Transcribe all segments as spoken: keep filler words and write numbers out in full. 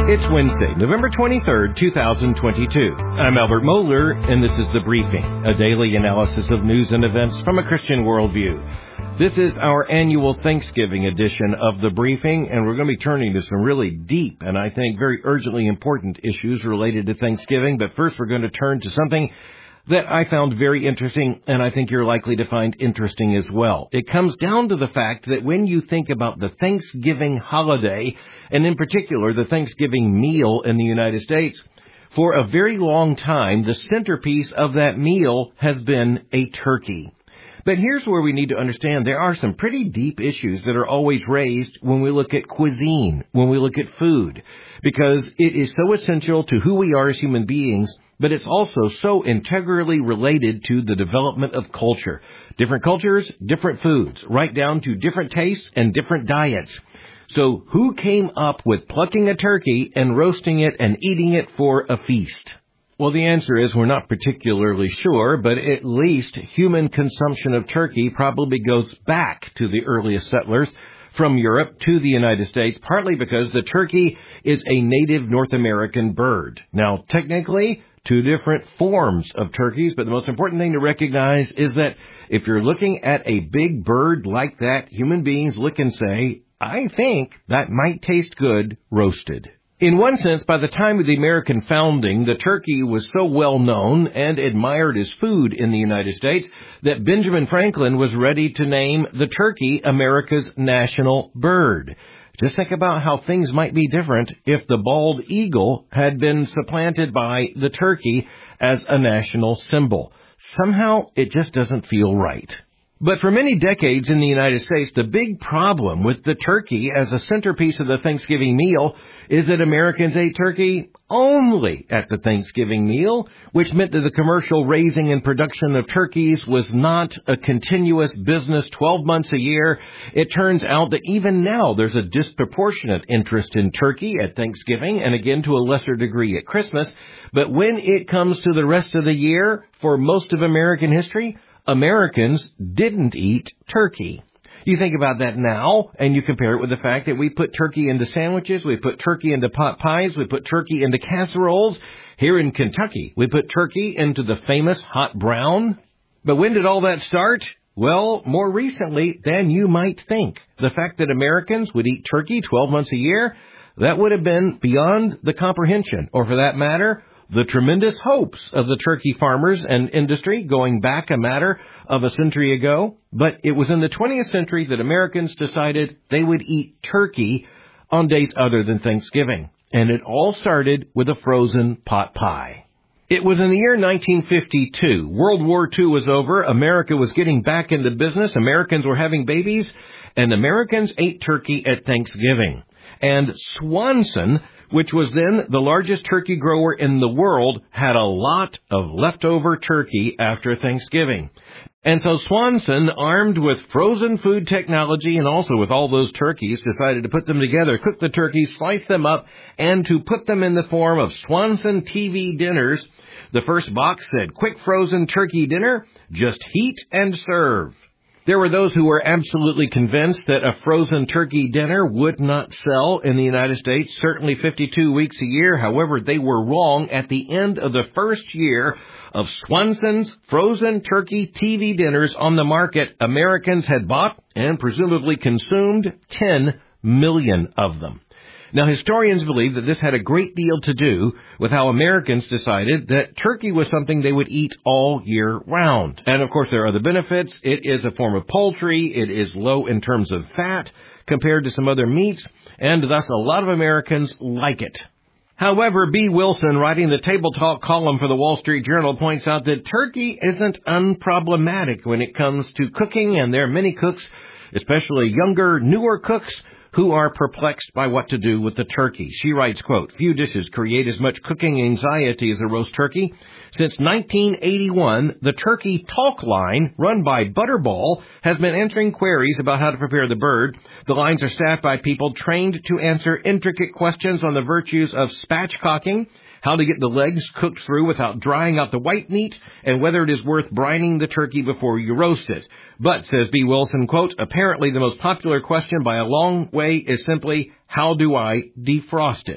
It's Wednesday, November twenty-third, two thousand twenty-two. I'm Albert Moeller, and this is The Briefing, a daily analysis of news and events from a Christian worldview. This is our annual Thanksgiving edition of The Briefing, and we're going to be turning to some really deep and I think very urgently important issues related to Thanksgiving. But first, we're going to turn to something that I found very interesting, and I think you're likely to find interesting as well. It comes down to the fact that when you think about the Thanksgiving holiday, and in particular the Thanksgiving meal in the United States, for a very long time, the centerpiece of that meal has been a turkey. But here's where we need to understand there are some pretty deep issues that are always raised when we look at cuisine, when we look at food, because it is so essential to who we are as human beings, but it's also so integrally related to the development of culture. Different cultures, different foods, right down to different tastes and different diets. So who came up with plucking a turkey and roasting it and eating it for a feast? Well, the answer is we're not particularly sure, but at least human consumption of turkey probably goes back to the earliest settlers from Europe to the United States, partly because the turkey is a native North American bird. Now, technically, two different forms of turkeys, but the most important thing to recognize is that if you're looking at a big bird like that, human beings look and say, I think that might taste good roasted. In one sense, by the time of the American founding, the turkey was so well known and admired as food in the United States that Benjamin Franklin was ready to name the turkey America's national bird. Just think about how things might be different if the bald eagle had been supplanted by the turkey as a national symbol. Somehow, it just doesn't feel right. But for many decades in the United States, the big problem with the turkey as a centerpiece of the Thanksgiving meal is that Americans ate turkey only at the Thanksgiving meal, which meant that the commercial raising and production of turkeys was not a continuous business twelve months a year. It turns out that even now there's a disproportionate interest in turkey at Thanksgiving and again to a lesser degree at Christmas. But when it comes to the rest of the year, for most of American history, Americans didn't eat turkey. You think about that now, and you compare it with the fact that we put turkey into sandwiches, we put turkey into pot pies, we put turkey into casseroles. Here in Kentucky, we put turkey into the famous hot brown. But when did all that start? Well, more recently than you might think. The fact that Americans would eat turkey twelve months a year, that would have been beyond the comprehension, or for that matter, the tremendous hopes of the turkey farmers and industry going back a matter of a century ago. But it was in the twentieth century that Americans decided they would eat turkey on days other than Thanksgiving. And it all started with a frozen pot pie. It was in the year nineteen fifty-two. World War Two was over. America was getting back into business. Americans were having babies. And Americans ate turkey at Thanksgiving. And Swanson, which was then the largest turkey grower in the world, had a lot of leftover turkey after Thanksgiving. And so Swanson, armed with frozen food technology and also with all those turkeys, decided to put them together, cook the turkeys, slice them up, and to put them in the form of Swanson T V dinners. The first box said, "Quick frozen turkey dinner, just heat and serve." There were those who were absolutely convinced that a frozen turkey dinner would not sell in the United States, certainly fifty-two weeks a year. However, they were wrong. At the end of the first year of Swanson's frozen turkey T V dinners on the market, Americans had bought and presumably consumed ten million of them. Now, historians believe that this had a great deal to do with how Americans decided that turkey was something they would eat all year round. And, of course, there are other benefits. It is a form of poultry. It is low in terms of fat compared to some other meats, and thus a lot of Americans like it. However, B. Wilson, writing the Table Talk column for the Wall Street Journal, points out that turkey isn't unproblematic when it comes to cooking, and there are many cooks, especially younger, newer cooks, who are perplexed by what to do with the turkey. She writes, quote, "Few dishes create as much cooking anxiety as a roast turkey. Since nineteen eighty-one, the Turkey Talk line, run by Butterball, has been answering queries about how to prepare the bird. The lines are staffed by people trained to answer intricate questions on the virtues of spatchcocking, how to get the legs cooked through without drying out the white meat, and whether it is worth brining the turkey before you roast it. But, says B. Wilson, quote, apparently the most popular question by a long way is simply, how do I defrost it?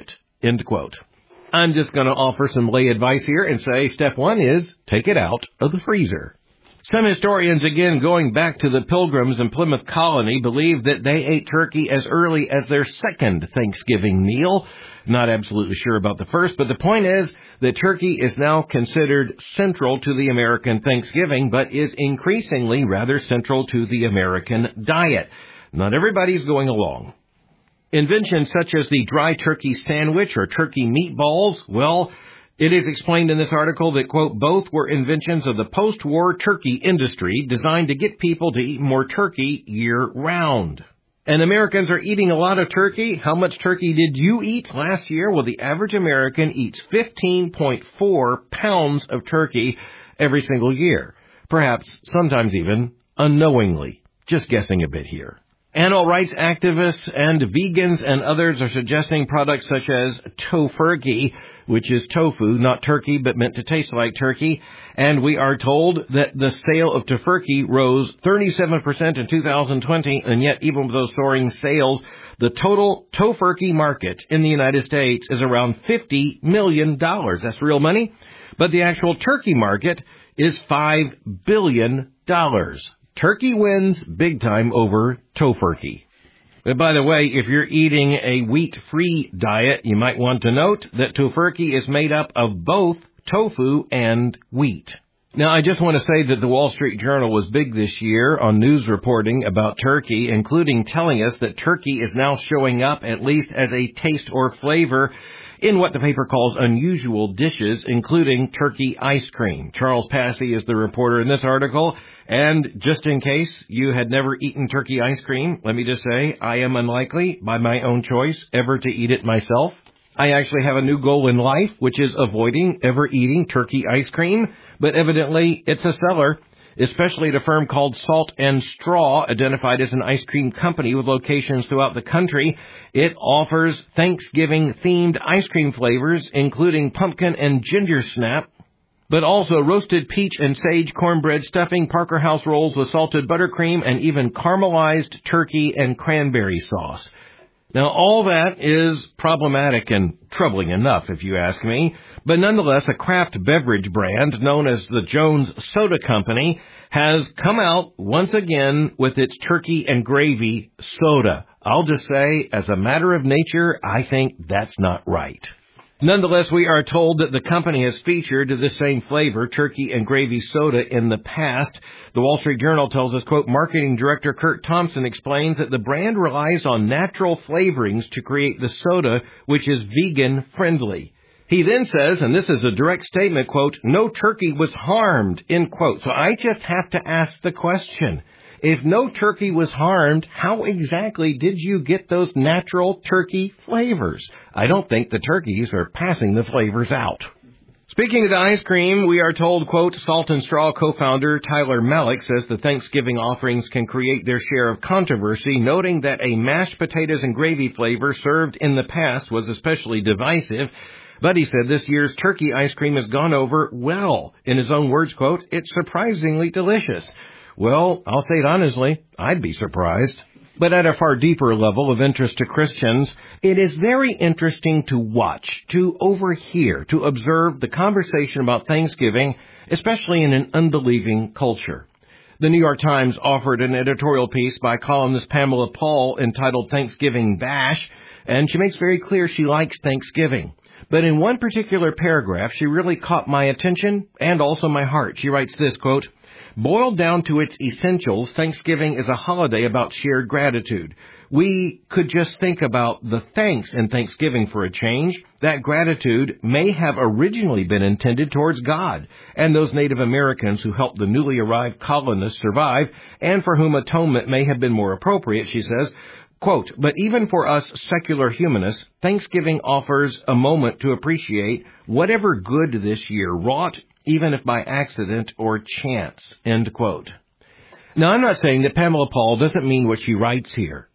end quote. I'm just going to offer some lay advice here and say step one is take it out of the freezer. Some historians, again going back to the Pilgrims in Plymouth Colony, believe that they ate turkey as early as their second Thanksgiving meal. Not absolutely sure about the first, but the point is that turkey is now considered central to the American Thanksgiving, but is increasingly rather central to the American diet. Not everybody's going along. Inventions such as the dry turkey sandwich or turkey meatballs, well, it is explained in this article that, quote, both were inventions of the post-war turkey industry designed to get people to eat more turkey year-round. And Americans are eating a lot of turkey. How much turkey did you eat last year? Well, the average American eats fifteen point four pounds of turkey every single year. Perhaps sometimes even unknowingly. Just guessing a bit here. Animal rights activists and vegans and others are suggesting products such as Tofurkey, which is tofu, not turkey, but meant to taste like turkey. And we are told that the sale of Tofurkey rose thirty-seven percent in two thousand twenty, and yet even with those soaring sales, the total Tofurkey market in the United States is around fifty million dollars. That's real money. But the actual turkey market is five billion dollars. Turkey wins big time over Tofurkey. But by the way, if you're eating a wheat-free diet, you might want to note that Tofurkey is made up of both tofu and wheat. Now, I just want to say that the Wall Street Journal was big this year on news reporting about turkey, including telling us that turkey is now showing up, at least as a taste or flavor, in what the paper calls unusual dishes, including turkey ice cream. Charles Passy is the reporter in this article. And just in case you had never eaten turkey ice cream, let me just say I am unlikely, by my own choice, ever to eat it myself. I actually have a new goal in life, which is avoiding ever eating turkey ice cream. But evidently, it's a seller, especially at a firm called Salt and Straw, identified as an ice cream company with locations throughout the country. It offers Thanksgiving-themed ice cream flavors, including pumpkin and ginger snap, but also roasted peach and sage cornbread stuffing, Parker House rolls with salted buttercream, and even caramelized turkey and cranberry sauce. Now, all that is problematic and troubling enough, if you ask me, but nonetheless, a craft beverage brand known as the Jones Soda Company has come out once again with its turkey and gravy soda. I'll just say, as a matter of nature, I think that's not right. Nonetheless, we are told that the company has featured the same flavor, turkey and gravy soda, in the past. The Wall Street Journal tells us, quote, marketing director Kurt Thompson explains that the brand relies on natural flavorings to create the soda, which is vegan-friendly. He then says, and this is a direct statement, quote, no turkey was harmed, end quote. So I just have to ask the question. If no turkey was harmed, how exactly did you get those natural turkey flavors? I don't think the turkeys are passing the flavors out. Speaking of the ice cream, we are told, quote, Salt and Straw co-founder Tyler Malik says the Thanksgiving offerings can create their share of controversy, noting that a mashed potatoes and gravy flavor served in the past was especially divisive. But he said this year's turkey ice cream has gone over well. In his own words, quote, it's surprisingly delicious. Well, I'll say it honestly, I'd be surprised. But at a far deeper level of interest to Christians, it is very interesting to watch, to overhear, to observe the conversation about Thanksgiving, especially in an unbelieving culture. The New York Times offered an editorial piece by columnist Pamela Paul entitled Thanksgiving Bash, and she makes very clear she likes Thanksgiving. But in one particular paragraph, she really caught my attention and also my heart. She writes this, quote, boiled down to its essentials, Thanksgiving is a holiday about shared gratitude. We could just think about the thanks in Thanksgiving for a change. That gratitude may have originally been intended towards God and those Native Americans who helped the newly arrived colonists survive and for whom atonement may have been more appropriate, she says. Quote, but even for us secular humanists, Thanksgiving offers a moment to appreciate whatever good this year wrought, even if by accident or chance, end quote. Now, I'm not saying that Pamela Paul doesn't mean what she writes here.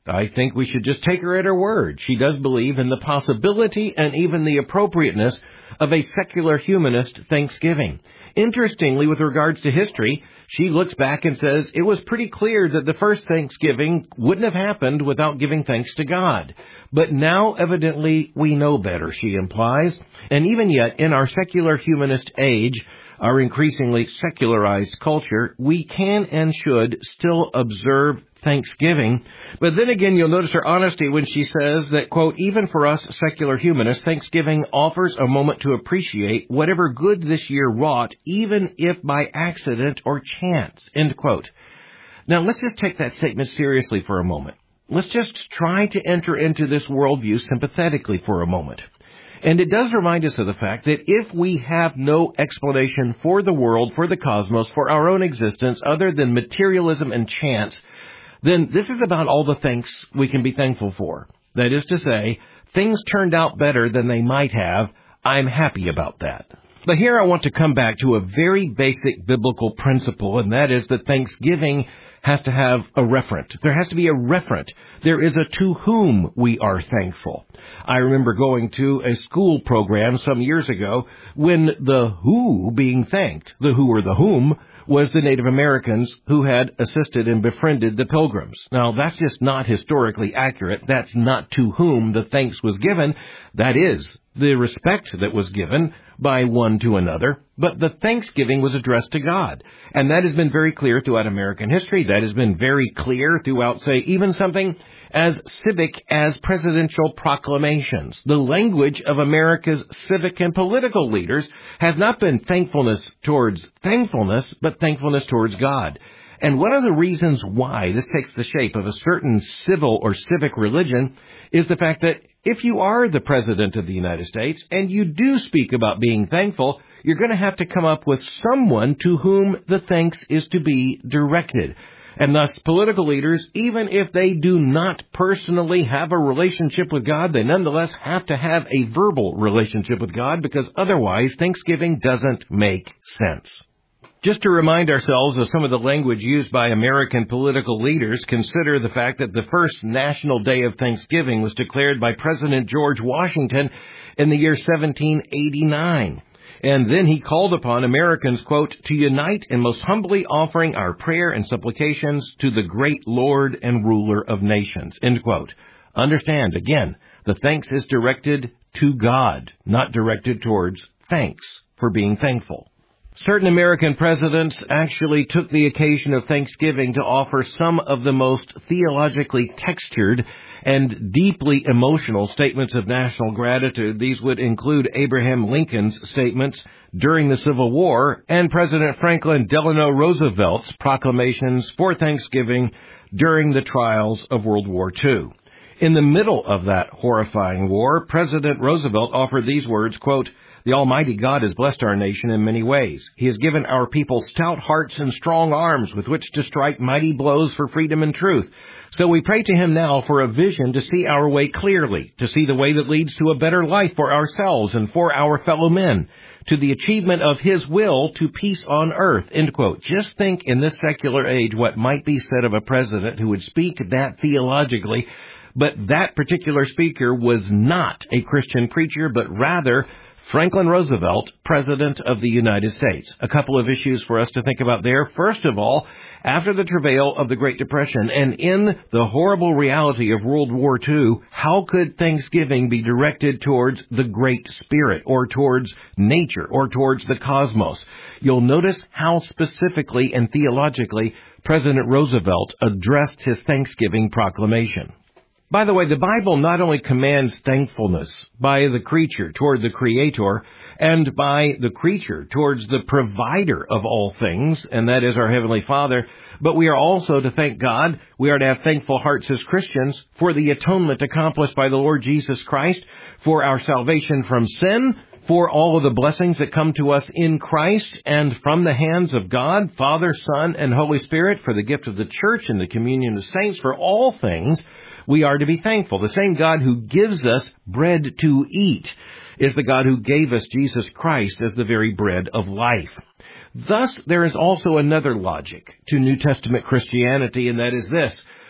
I think we should just take her at her word. She does believe in the possibility and even the appropriateness of a secular humanist Thanksgiving. Interestingly, with regards to history, she looks back and says it was pretty clear that the first Thanksgiving wouldn't have happened without giving thanks to God. But now, evidently, we know better, she implies. And even yet, in our secular humanist age, our increasingly secularized culture, we can and should still observe Thanksgiving. But then again, you'll notice her honesty when she says that, quote, even for us secular humanists, Thanksgiving offers a moment to appreciate whatever good this year wrought, even if by accident or chance, end quote. Now, let's just take that statement seriously for a moment. Let's just try to enter into this worldview sympathetically for a moment. And it does remind us of the fact that if we have no explanation for the world, for the cosmos, for our own existence, other than materialism and chance, then this is about all the thanks we can be thankful for. That is to say, things turned out better than they might have. I'm happy about that. But here I want to come back to a very basic biblical principle, and that is that Thanksgiving has to have a referent. There has to be a referent. There is a to whom we are thankful. I remember going to a school program some years ago when the who being thanked, the who or the whom, was the Native Americans who had assisted and befriended the Pilgrims. Now, that's just not historically accurate. That's not to whom the thanks was given. That is the respect that was given by one to another, but the thanksgiving was addressed to God. And that has been very clear throughout American history. That has been very clear throughout, say, even something as civic as presidential proclamations. The language of America's civic and political leaders has not been thankfulness towards thankfulness, but thankfulness towards God. And one of the reasons why this takes the shape of a certain civil or civic religion is the fact that if you are the President of the United States and you do speak about being thankful, you're going to have to come up with someone to whom the thanks is to be directed. And thus, political leaders, even if they do not personally have a relationship with God, they nonetheless have to have a verbal relationship with God, because otherwise Thanksgiving doesn't make sense. Just to remind ourselves of some of the language used by American political leaders, consider the fact that the first National Day of Thanksgiving was declared by President George Washington in the year seventeen eighty-nine. And then he called upon Americans, quote, to unite in most humbly offering our prayer and supplications to the great Lord and ruler of nations, end quote. Understand, again, the thanks is directed to God, not directed towards thanks for being thankful. Certain American presidents actually took the occasion of Thanksgiving to offer some of the most theologically textured and deeply emotional statements of national gratitude. These would include Abraham Lincoln's statements during the Civil War and President Franklin Delano Roosevelt's proclamations for Thanksgiving during the trials of World War Two. In the middle of that horrifying war, President Roosevelt offered these words, quote, the Almighty God has blessed our nation in many ways. He has given our people stout hearts and strong arms with which to strike mighty blows for freedom and truth. So we pray to Him now for a vision to see our way clearly, to see the way that leads to a better life for ourselves and for our fellow men, to the achievement of His will to peace on earth, end quote. Just think in this secular age what might be said of a president who would speak that theologically, but that particular speaker was not a Christian preacher, but rather Franklin Roosevelt, President of the United States. A couple of issues for us to think about there. First of all, after the travail of the Great Depression and in the horrible reality of World War Two, how could Thanksgiving be directed towards the Great Spirit or towards nature or towards the cosmos? You'll notice how specifically and theologically President Roosevelt addressed his Thanksgiving proclamation. By the way, the Bible not only commands thankfulness by the creature toward the Creator and by the creature towards the provider of all things, and that is our Heavenly Father, but we are also to thank God. We are to have thankful hearts as Christians for the atonement accomplished by the Lord Jesus Christ, for our salvation from sin, for all of the blessings that come to us in Christ and from the hands of God, Father, Son, and Holy Spirit, for the gift of the church and the communion of saints, for all things. We are to be thankful. The same God who gives us bread to eat is the God who gave us Jesus Christ as the very bread of life. Thus, there is also another logic to New Testament Christianity, and that is this.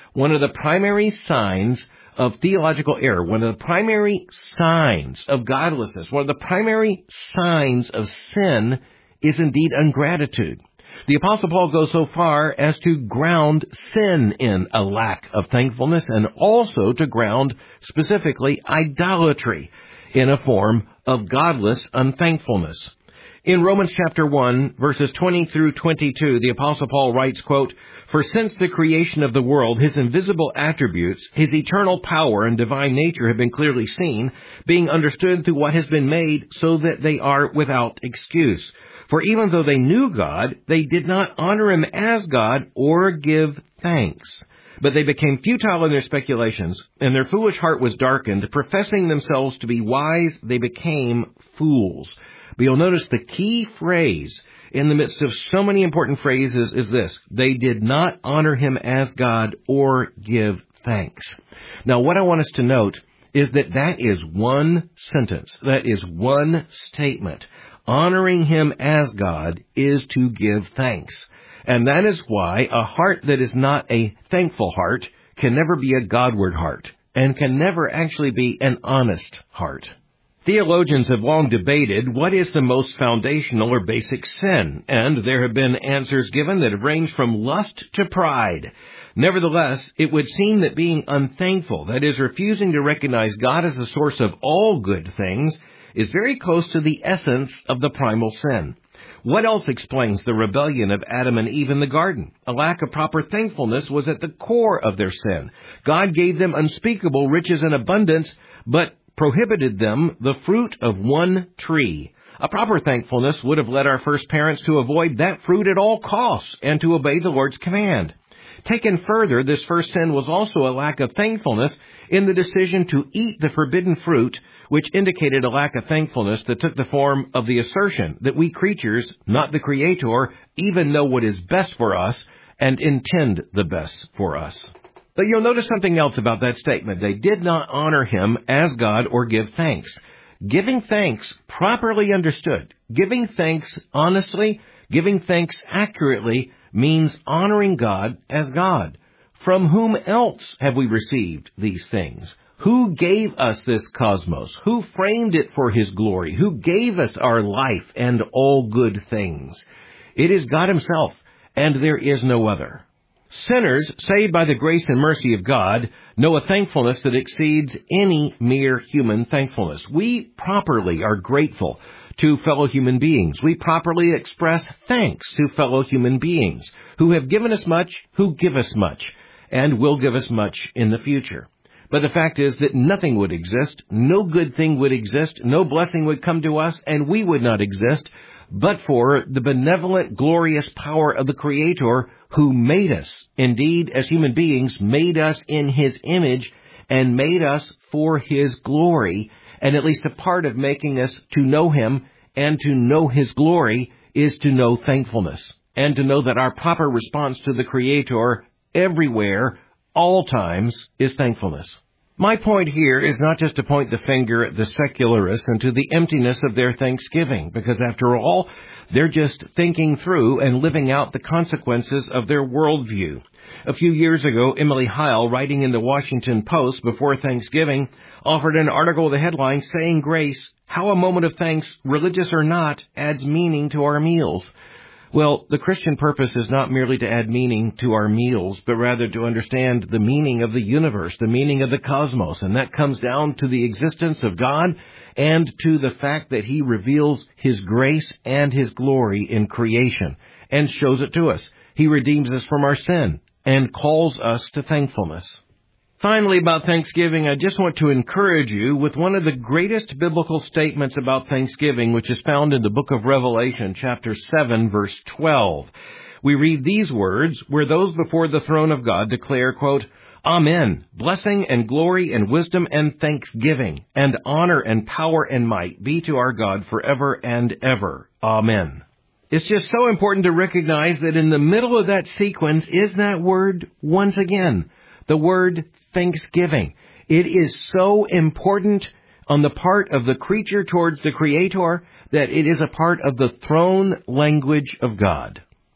One of the primary signs of theological error, one of the primary signs of godlessness, one of the primary signs of sin is indeed ingratitude. The Apostle Paul goes so far as to ground sin in a lack of thankfulness and also to ground specifically idolatry in a form of godless unthankfulness. In Romans chapter one, verses twenty through twenty-two, the Apostle Paul writes, quote, "For since the creation of the world, his invisible attributes, his eternal power and divine nature have been clearly seen, being understood through what has been made, so that they are without excuse. For even though they knew God, they did not honor him as God or give thanks. But they became futile in their speculations, and their foolish heart was darkened. Professing themselves to be wise, they became fools." But you'll notice the key phrase in the midst of so many important phrases is this: they did not honor him as God or give thanks. Now, what I want us to note is that that is one sentence. That is one statement. Honoring him as God is to give thanks. And that is why a heart that is not a thankful heart can never be a Godward heart and can never actually be an honest heart. Theologians have long debated what is the most foundational or basic sin, and there have been answers given that have ranged from lust to pride. Nevertheless, it would seem that being unthankful, that is, refusing to recognize God as the source of all good things, is very close to the essence of the primal sin. What else explains the rebellion of Adam and Eve in the garden? A lack of proper thankfulness was at the core of their sin. God gave them unspeakable riches and abundance, but prohibited them the fruit of one tree. A proper thankfulness would have led our first parents to avoid that fruit at all costs and to obey the Lord's command. Taken further, this first sin was also a lack of thankfulness in the decision to eat the forbidden fruit, which indicated a lack of thankfulness that took the form of the assertion that we creatures, not the Creator, even know what is best for us and intend the best for us. But you'll notice something else about that statement. They did not honor him as God or give thanks. Giving thanks properly understood, giving thanks honestly, giving thanks accurately means honoring God as God. From whom else have we received these things? Who gave us this cosmos? Who framed it for his glory? Who gave us our life and all good things? It is God himself, and there is no other. Sinners, saved by the grace and mercy of God, know a thankfulness that exceeds any mere human thankfulness. We properly are grateful to fellow human beings. We properly express thanks to fellow human beings who have given us much, who give us much, and will give us much in the future. But the fact is that nothing would exist, no good thing would exist, no blessing would come to us, and we would not exist, but for the benevolent, glorious power of the Creator who made us. Indeed, as human beings, made us in his image and made us for his glory. And at least a part of making us to know him and to know his glory is to know thankfulness and to know that our proper response to the Creator everywhere, all times, is thankfulness. My point here is not just to point the finger at the secularists and to the emptiness of their thanksgiving, because after all, they're just thinking through and living out the consequences of their worldview. A few years ago, Emily Heil, writing in the Washington Post before Thanksgiving, offered an article with the headline, "Saying Grace, How a Moment of Thanks, Religious or Not, Adds Meaning to Our Meals." Well, the Christian purpose is not merely to add meaning to our meals, but rather to understand the meaning of the universe, the meaning of the cosmos, and that comes down to the existence of God and to the fact that he reveals his grace and his glory in creation and shows it to us. He redeems us from our sin and calls us to thankfulness. Finally, about Thanksgiving, I just want to encourage you with one of the greatest biblical statements about Thanksgiving, which is found in the book of Revelation, chapter seven, verse twelve. We read these words, where those before the throne of God declare, quote, "Amen, blessing and glory and wisdom and thanksgiving and honor and power and might be to our God forever and ever. Amen." It's just so important to recognize that in the middle of that sequence is that word once again, the word thanksgiving. It is so important on the part of the creature towards the Creator that it is a part of the throne language of God.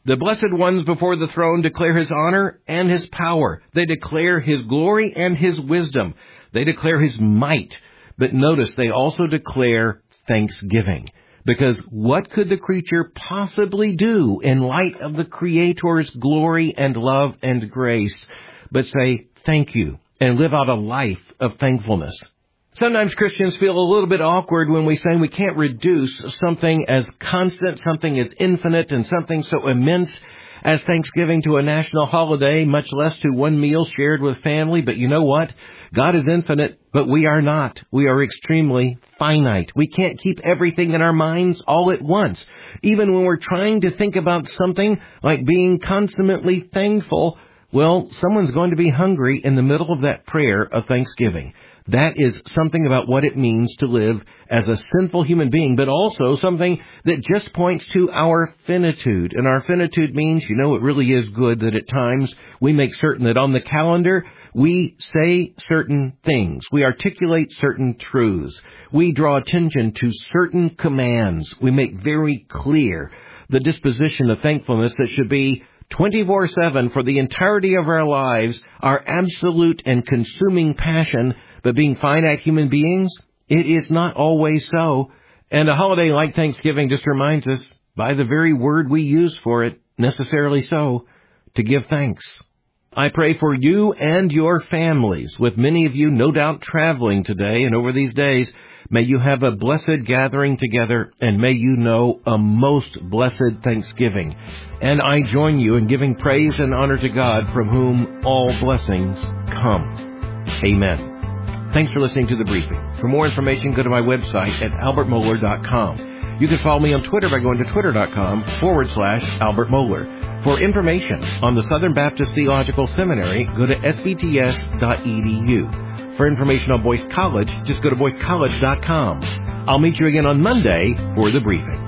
The blessed ones before the throne declare His honor and His power. They declare His glory and His wisdom. They declare His might. But notice they also declare thanksgiving. Because what could the creature possibly do in light of the Creator's glory and love and grace but say thank you and live out a life of thankfulness? Sometimes Christians feel a little bit awkward when we say we can't reduce something as constant, something as infinite, and something so immense as Thanksgiving to a national holiday, much less to one meal shared with family. But you know what? God is infinite, but we are not. We are extremely finite. We can't keep everything in our minds all at once. Even when we're trying to think about something like being consummately thankful, well, someone's going to be hungry in the middle of that prayer of thanksgiving. That is something about what it means to live as a sinful human being, but also something that just points to our finitude. And our finitude means, you know, it really is good that at times we make certain that on the calendar we say certain things. We articulate certain truths. We draw attention to certain commands. We make very clear the disposition of thankfulness that should be twenty-four seven for the entirety of our lives, our absolute and consuming passion. But being finite human beings, it is not always so. And a holiday like Thanksgiving just reminds us, by the very word we use for it, necessarily so, to give thanks. I pray for you and your families, with many of you no doubt traveling today and over these days. May you have a blessed gathering together, and may you know a most blessed Thanksgiving. And I join you in giving praise and honor to God, from whom all blessings come. Amen. Thanks for listening to The Briefing. For more information, go to my website at albert mohler dot com. You can follow me on Twitter by going to twitter.com forward slash Albert Mohler. For information on the Southern Baptist Theological Seminary, go to s b t s dot e d u. For information on Boyce College, just go to boyce college dot com. I'll meet you again on Monday for The Briefing.